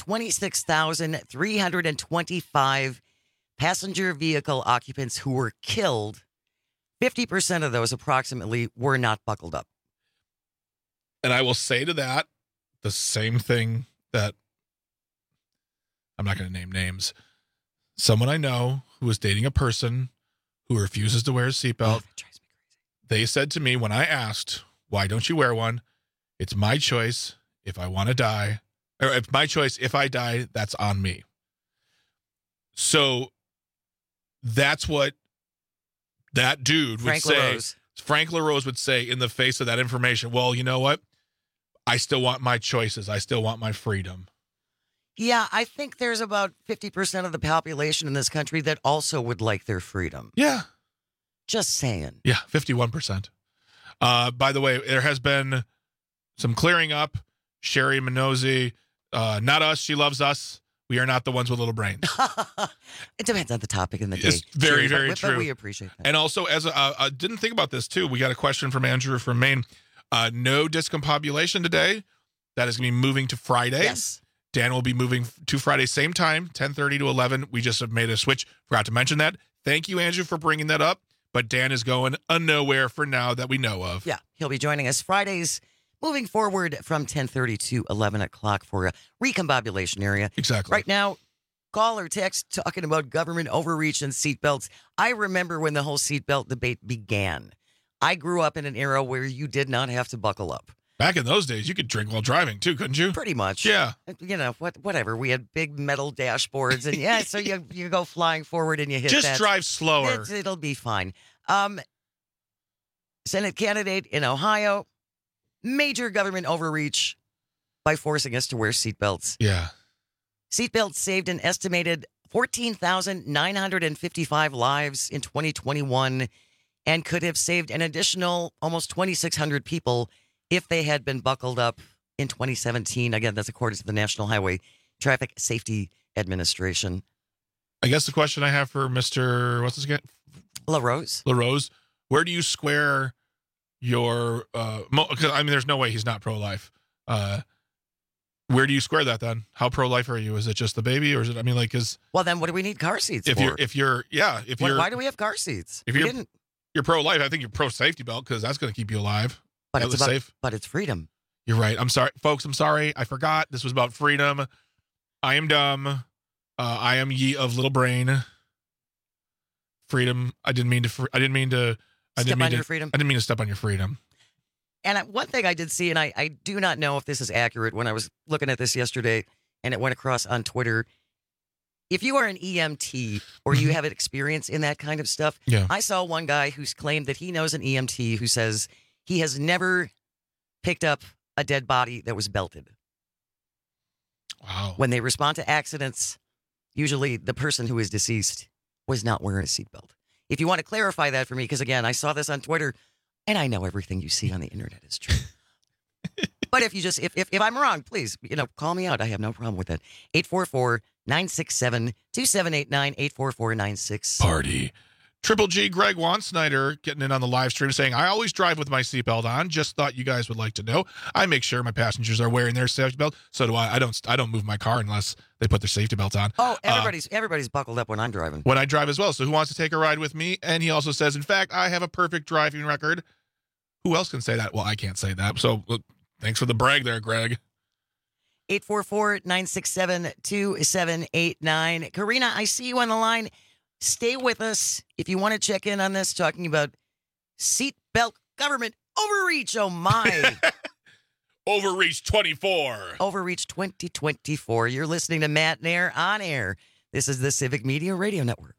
26,325 passenger vehicle occupants who were killed. 50% of those approximately were not buckled up. And I will say to that the same thing that I'm not going to name names. Someone I know who was dating a person who refuses to wear a seatbelt. That drives me crazy. They said to me when I asked, why don't you wear one? It's my choice if I want to die. Or it's my choice if I die, that's on me. So that's what that dude would say. Frank LaRose would say in the face of that information. Well, you know what? I still want my choices. I still want my freedom. Yeah, I think there's about 50% of the population in this country that also would like their freedom. Yeah. Just saying. Yeah, 51%. By the way, there has been some clearing up. Sherry Minozzi, not us. She loves us. We are not the ones with little brains. It depends on the topic in the day. It's very, very true. But we appreciate that. And also, as I didn't think about this too. We got a question from Andrew from Maine. No discombobulation today. That is going to be moving to Friday. Yes. Dan will be moving to Friday, same time, 10:30 to 11. We just have made a switch. Forgot to mention that. Thank you, Andrew, for bringing that up. But Dan is going nowhere for now that we know of. Yeah, he'll be joining us Fridays, moving forward from 10:30 to 11 o'clock for a recombobulation area. Exactly. Right now, call or text talking about government overreach and seatbelts. I remember when the whole seatbelt debate began. I grew up in an era where you did not have to buckle up. Back in those days, you could drink while driving too, couldn't you? Pretty much. Yeah. You know, whatever. We had big metal dashboards, and yeah, so you go flying forward and you hit Just that. drive slower. It'll be fine. Senate candidate in Ohio, major government overreach by forcing us to wear seatbelts. Yeah. Seatbelts saved an estimated 14,955 lives in 2021 and could have saved an additional almost 2,600 people if they had been buckled up in 2017. Again, that's according to the National Highway Traffic Safety Administration. I guess the question I have for Mr. What's his name? LaRose. LaRose. Where do you square your? I mean, there's no way he's not pro-life. Where do you square that then? How pro-life are you? Is it just the baby, or is it? I mean, like, well, then what do we need car seats for? Why do we have car seats? If you're pro-life, I think you're pro-safety belt because that's going to keep you alive. But it's safe. But it's freedom. You're right. I'm sorry, folks. I'm sorry. I forgot. This was about freedom. I am dumb. I am ye of little brain. Freedom. I didn't mean to step on your freedom. I didn't mean to step on your freedom. And one thing I did see, and I do not know if this is accurate, when I was looking at this yesterday, and it went across on Twitter. If you are an EMT or you have an experience in that kind of stuff, I saw one guy who's claimed that he knows an EMT who says he has never picked up a dead body that was belted. Wow. When they respond to accidents, usually the person who is deceased was not wearing a seatbelt. If you want to clarify that for me, because again, I saw this on Twitter, and I know everything you see on the internet is true. But if you just, if I'm wrong, please, call me out. I have no problem with that. 844-967-2789, 844-96. Party. Triple G, Greg Wansnyder getting in on the live stream saying, I always drive with my seatbelt on. Just thought you guys would like to know. I make sure my passengers are wearing their safety belt. So do I. I don't move my car unless they put their safety belt on. Oh, everybody's buckled up when I'm driving. When I drive as well. So who wants to take a ride with me? And he also says, in fact, I have a perfect driving record. Who else can say that? Well, I can't say that. So thanks for the brag there, Greg. 844-967-2789. Karina, I see you on the line. Stay with us if you want to check in on this, talking about seatbelt government overreach. Oh, my. Overreach 24. Overreach 2024. You're listening to Matt Nair on air. This is the Civic Media Radio Network.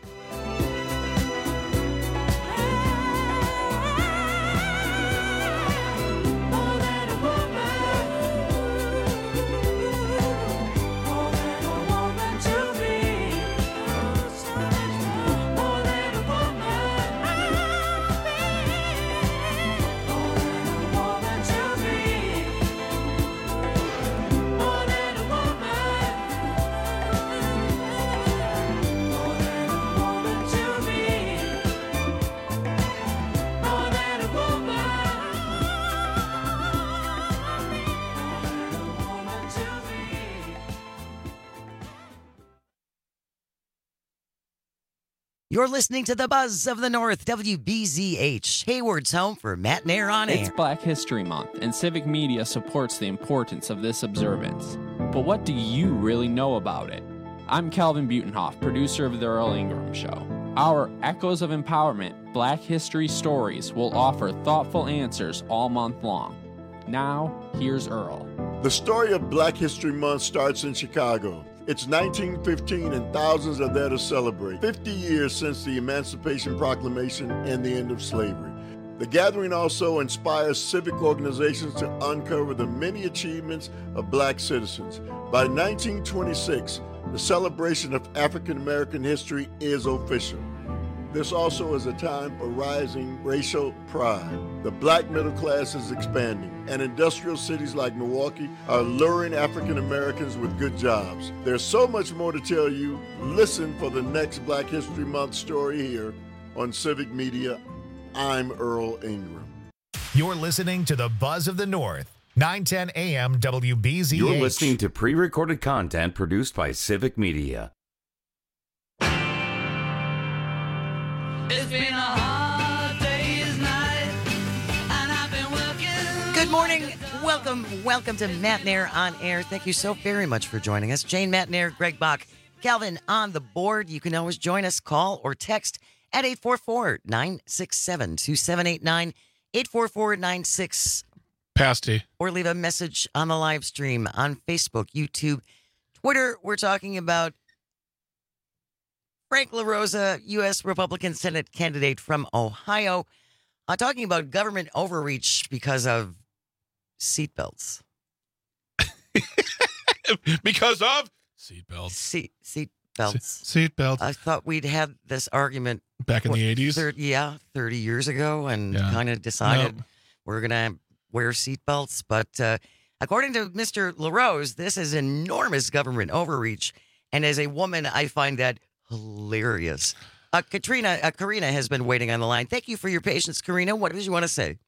You're listening to the Buzz of the North, WBZH, Hayward's home for Matt Nair on air. It's Black History Month, and Civic Media supports the importance of this observance. But what do you really know about it? I'm Calvin Butenhoff, producer of The Earl Ingram Show. Our Echoes of Empowerment Black History Stories will offer thoughtful answers all month long. Now, here's Earl. The story of Black History Month starts in Chicago. It's 1915 and thousands are there to celebrate 50 years since the Emancipation Proclamation and the end of slavery. The gathering also inspires civic organizations to uncover the many achievements of Black citizens. By 1926, the celebration of African American history is official. This also is a time for rising racial pride. The Black middle class is expanding, and industrial cities like Milwaukee are luring African Americans with good jobs. There's so much more to tell you. Listen for the next Black History Month story here on Civic Media. I'm Earl Ingram. You're listening to the Buzz of the North, 910 AM WBZH. You're listening to pre-recorded content produced by Civic Media. It's been a hard day's night, and I've been working. Good morning. Welcome to Matt Nair on Air. Thank you so very much for joining us. Jane, Matt Nair, Greg Bach, Calvin on the board. You can always join us, call or text at 844-967-2789, 844-96 Pasty. Or leave a message on the live stream on Facebook, YouTube, Twitter. We're talking about Frank LaRosa, U.S. Republican Senate candidate from Ohio, talking about government overreach because of seatbelts. Because of seatbelts. Seatbelts. I thought we'd had this argument back in the 80s. 30 years ago, and kind of decided we're going to wear seatbelts. But according to Mr. LaRose, this is enormous government overreach. And as a woman, I find that hilarious. Karina has been waiting on the line. Thank you for your patience, Karina. What did you want to say?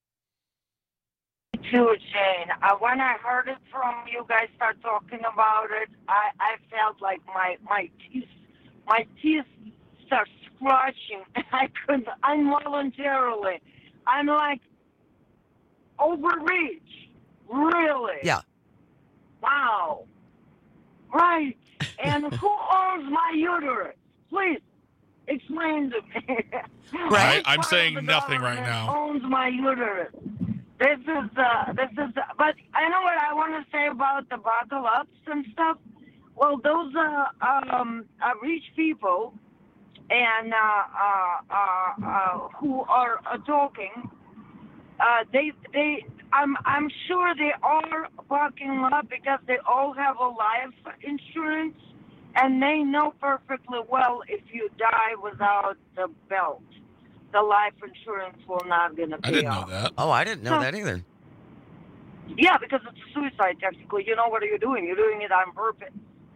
Too, Jane. When I heard it from you guys start talking about it, I felt like my teeth start scratching. I couldn't involuntarily. I'm like, overreach. Really? Yeah. Wow. Right. And who owns my uterus? Please explain to me. Right. I'm saying nothing right now. Owns my uterus. This is. But I know what I want to say about the buckle ups and stuff. Well, those rich people and who are talking, I'm sure they are bucking up because they all have a life insurance, and they know perfectly well if you die without the belt, the life insurance will not going to pay I didn't off. know that. Oh, I didn't know that either. Yeah, because it's suicide technically. You know what are you doing? You're doing it on purpose.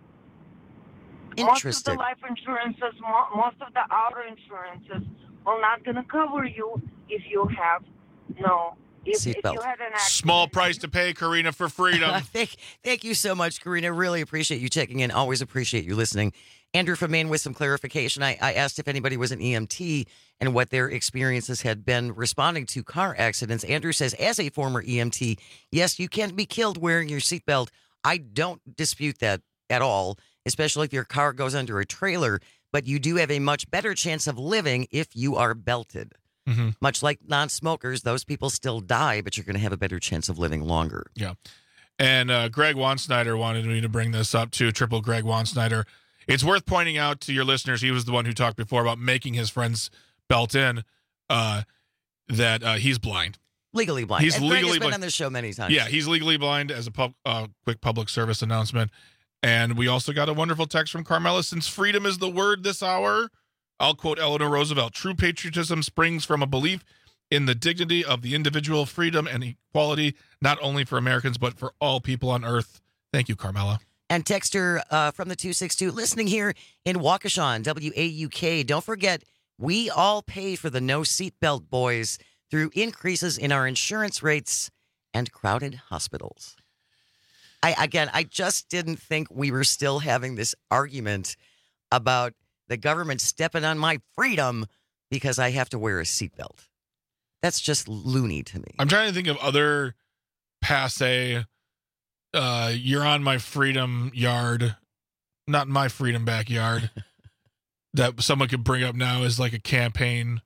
Most of the life insurances, most of the auto insurances will not going to cover you if you have if you had an accident. Small price to pay, Karina, for freedom. Thank you so much, Karina. Really appreciate you checking in. Always appreciate you listening. Andrew from Maine with some clarification. I asked if anybody was an EMT and what their experiences had been responding to car accidents. Andrew says, as a former EMT, yes, you can be killed wearing your seatbelt. I don't dispute that at all, especially if your car goes under a trailer, but you do have a much better chance of living if you are belted. Mm-hmm. Much like non-smokers, those people still die, but you're going to have a better chance of living longer. Yeah. And Greg Wansnyder wanted me to bring this up too, Triple Greg Wansnyder. It's worth pointing out to your listeners, he was the one who talked before about making his friends belt in, that he's blind. Legally blind. He's legally Greg has been blind on this show many times. Yeah, he's legally blind, as a quick public service announcement. And we also got a wonderful text from Carmela. Since freedom is the word this hour, I'll quote Eleanor Roosevelt. True patriotism springs from a belief in the dignity of the individual, freedom and equality, not only for Americans, but for all people on earth. Thank you, Carmela. And texter from the 262, listening here in Waukesha, WAUK. Don't forget, we all pay for the no seatbelt boys through increases in our insurance rates and crowded hospitals. I just didn't think we were still having this argument about the government stepping on my freedom because I have to wear a seatbelt. That's just loony to me. I'm trying to think of other passe you're on my freedom yard, not my freedom backyard, that someone could bring up now as like a campaign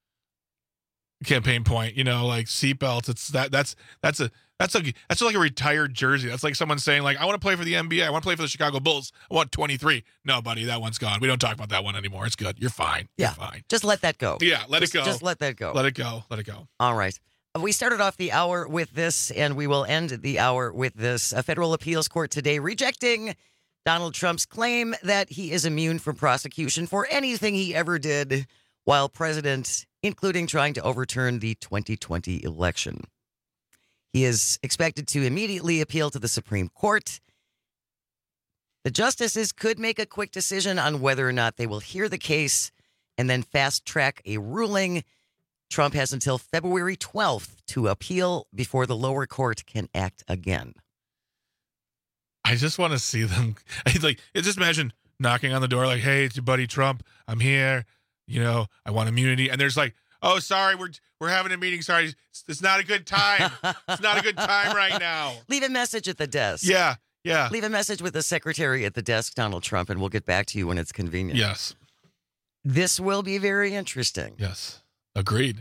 point, like seatbelts. It's that's like a retired jersey. That's like someone saying like, I want to play for the NBA. I want to play for the Chicago Bulls. I want 23. No, buddy, that one's gone. We don't talk about that one anymore. It's good. You're fine. Yeah. You're fine. Just let that go. Yeah. Let it go. Just let that go. Let it go. Let it go. All right. We started off the hour with this, and we will end the hour with this. A federal appeals court today rejecting Donald Trump's claim that he is immune from prosecution for anything he ever did while president, including trying to overturn the 2020 election. He is expected to immediately appeal to the Supreme Court. The justices could make a quick decision on whether or not they will hear the case and then fast track a ruling. Trump has until February 12th to appeal before the lower court can act again. I just want to see them. Just imagine knocking on the door like, hey, it's your buddy Trump. I'm here. I want immunity. And there's like, oh, sorry, we're having a meeting. Sorry, it's not a good time. It's not a good time right now. Leave a message at the desk. Yeah. Leave a message with the secretary at the desk, Donald Trump, and we'll get back to you when it's convenient. Yes. This will be very interesting. Yes. Agreed.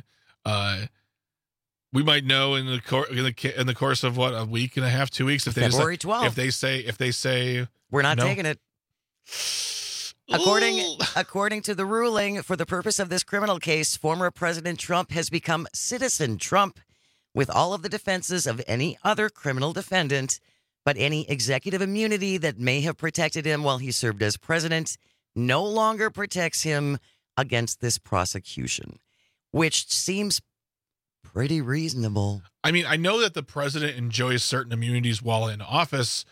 We might know in the course of a week and a half, 2 weeks, if February 12th. If they say we're not taking it. According to the ruling, for the purpose of this criminal case, former President Trump has become Citizen Trump with all of the defenses of any other criminal defendant, but any executive immunity that may have protected him while he served as president no longer protects him against this prosecution, which seems pretty reasonable. I mean, I know that the president enjoys certain immunities while in office.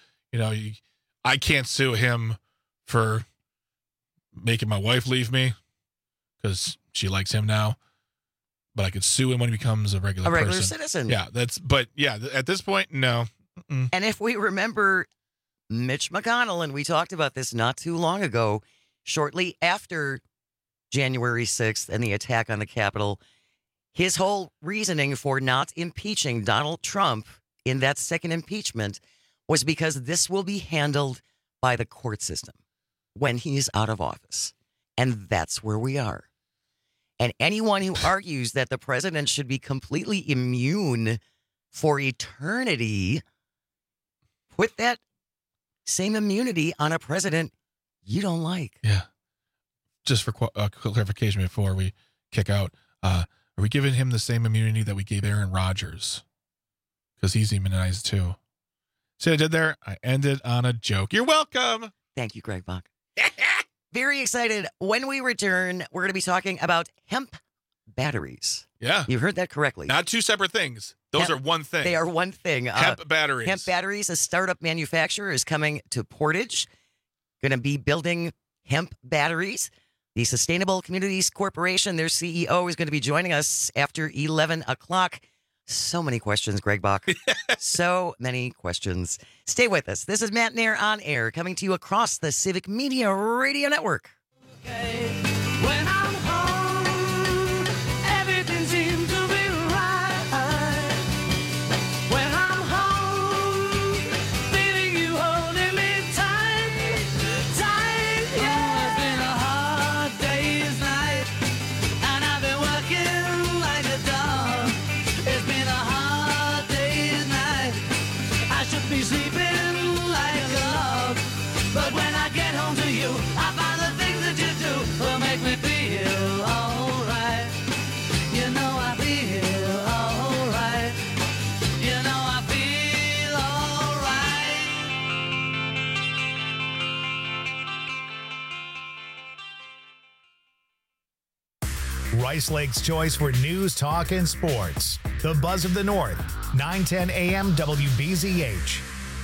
I can't sue him for making my wife leave me because she likes him now, but I could sue him when he becomes a regular person. Citizen. Yeah, at this point, no. Mm-mm. And if we remember Mitch McConnell, and we talked about this not too long ago, shortly after January 6th and the attack on the Capitol, his whole reasoning for not impeaching Donald Trump in that second impeachment was because this will be handled by the court system when he's out of office. And that's where we are. And anyone who argues that the president should be completely immune for eternity, put that same immunity on a president you don't like. Yeah. Just for clarification before we kick out, are we giving him the same immunity that we gave Aaron Rodgers? Because he's immunized too. See what I did there? I ended on a joke. You're welcome. Thank you, Greg Bach. Very excited. When we return, we're going to be talking about hemp batteries. Yeah. You heard that correctly. Not two separate things. Those are one thing. They are one thing. Hemp batteries. Hemp batteries, a startup manufacturer, is coming to Portage. Going to be building hemp batteries. The Sustainable Communities Corporation, their CEO, is going to be joining us after 11 o'clock. So many questions, Greg Bach. So many questions. Stay with us. This is Matt Nair on Air, coming to you across the Civic Media Radio Network. When I'm home, everything seems to be right. When I'm home, feeling you holding me tight, tight. Yeah, it's been a hard day's night, and I've been working like a dog. It's been a hard day's night. I should be sleeping like a log, but when I get home to you, I find the things that you do will make me feel alright. You know I feel alright. You know I feel alright. Rice Lake's choice for news, talk, and sports. The Buzz of the North, 910 AM WBZH.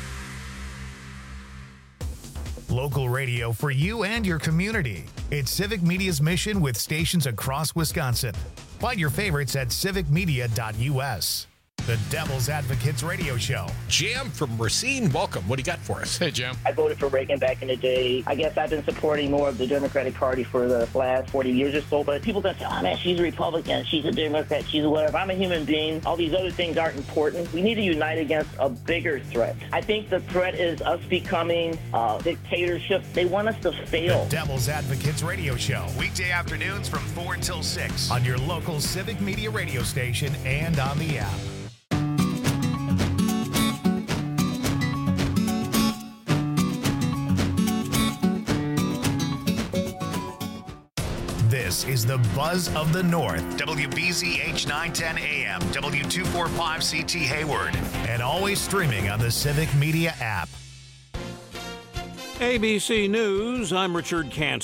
Local radio for you and your community. It's Civic Media's mission with stations across Wisconsin. Find your favorites at civicmedia.us. The Devil's Advocates Radio Show. Jam from Racine, welcome. What do you got for us? Hey, Jam. I voted for Reagan back in the day. I guess I've been supporting more of the Democratic Party for the last 40 years or so, but people gonna say, oh man, she's a Republican, she's a Democrat, she's a whatever. I'm a human being. All these other things aren't important. We need to unite against a bigger threat. I think the threat is us becoming a dictatorship. They want us to fail. The Devil's Advocates Radio Show. Weekday afternoons from 4 until 6 on your local Civic Media radio station and on the app. This is the Buzz of the North. WBZH 910 AM, W245CT Hayward, and always streaming on the Civic Media app. ABC News, I'm Richard Cantz.